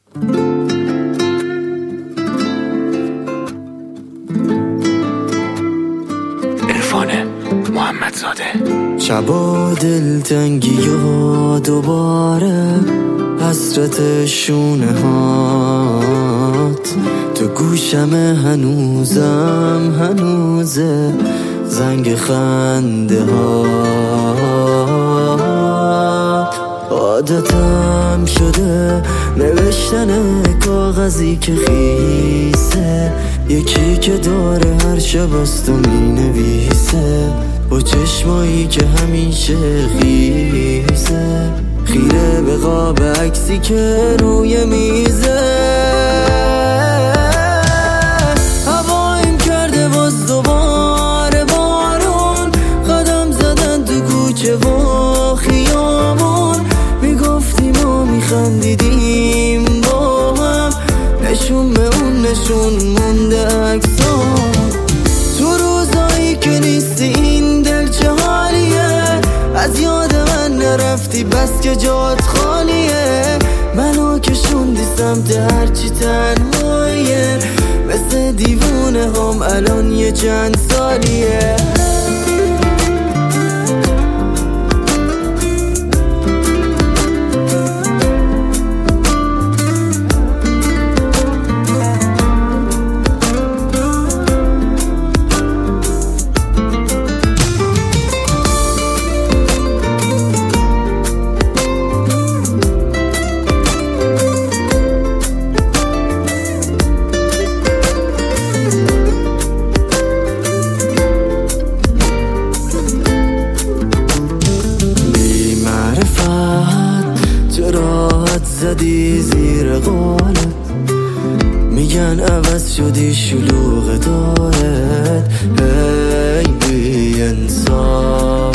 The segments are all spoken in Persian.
محمدزاده. شبا دلتنگی و دوباره حسرت شونه هات تو گوشم هنوزه زنگ خنده هات. عادتم شده نوشتن کاغذی که خیسه، یکی که داره هر شب از تو می نویسه، با چشمایی که همیشه خیسه، خیره به قاب عکسی که روی میزه. هوایم کرده باز دوباره بارون، قدم زدن تو کوچه و خیامون، میگفتیم و میخندیدیم با هم، نشون به اون نشون مونده عکسام. تو روزایی که نیستی این دل چه حالیه، از یاد من نرفتی بس که جات خالیه، منو کشوندی سمت هرچی تنهاییه، مثل دیوونه هم الان یه چند سالیه. راحت زدی زیر قالت، میگن عوض شدی شلوغ دارت، ای بی انصاف.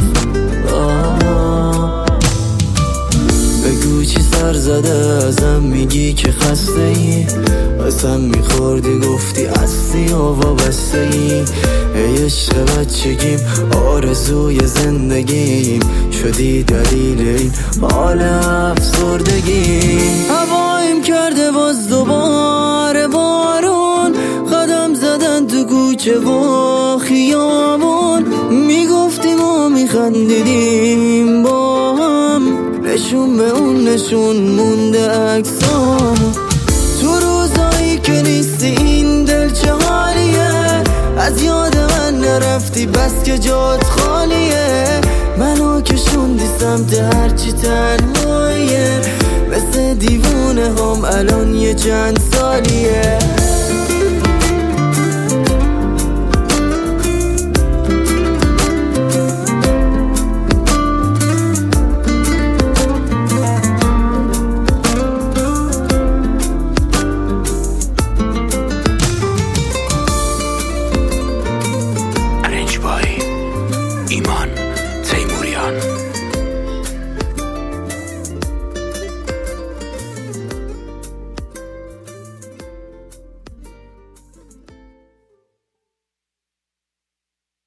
بگو چی سر زده ازم میگی که خسته ای، قسم میخوردی گفتی هستی و وابسته ای، ای عشق بچگیم آرزوی زندگیم، شدی دلیل این حال افسردگی. هوایم کرده باز دوباره بارون، قدم زدن تو کوچه و خیابون، میگفتیم و میخندیدیم با هم، نشون به اون نشون مونده عکسام. تو روزایی که نیستی این دل چه حالیه، از یاد من نرفتی بس که جات خالیه، منو کشوندی سمت هرچی تنهاییه، مثل دیوونه هم الان یه چند سالیه.